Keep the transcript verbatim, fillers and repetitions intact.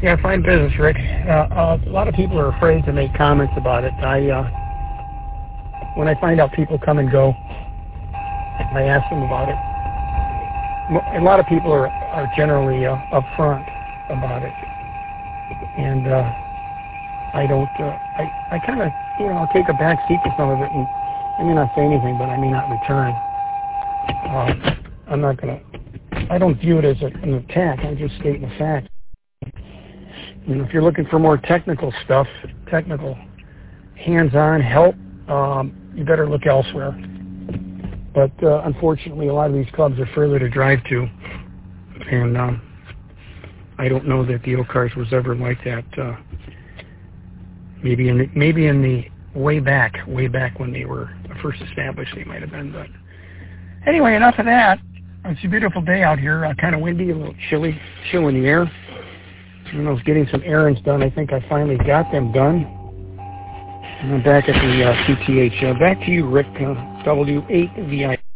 Yeah, fine business, Rick. Uh, uh, a lot of people are afraid to make comments about it. I, uh, when I find out people come and go, I ask them about it. A lot of people are, are generally uh, upfront about it. And uh, I don't, uh, I, I kind of, you know, take a back seat to some of it, and I may not say anything, but I may not return. Uh, I'm not going to, I don't view it as a, an attack. I'm just stating a fact. You know, if you're looking for more technical stuff, technical hands-on help, um, you better look elsewhere. But uh, unfortunately, a lot of these clubs are further to drive to, and um, I don't know that the O-Cars was ever like that. Uh, maybe in the, maybe in the way back, way back when they were first established, they might have been. But anyway, enough of that. It's a beautiful day out here. Uh, kind of windy, a little chilly, chill in the air. And I was getting some errands done. I think I finally got them done. And I'm back at the uh, C T H. Uh, back to you, Rick. Uh, W eight V I.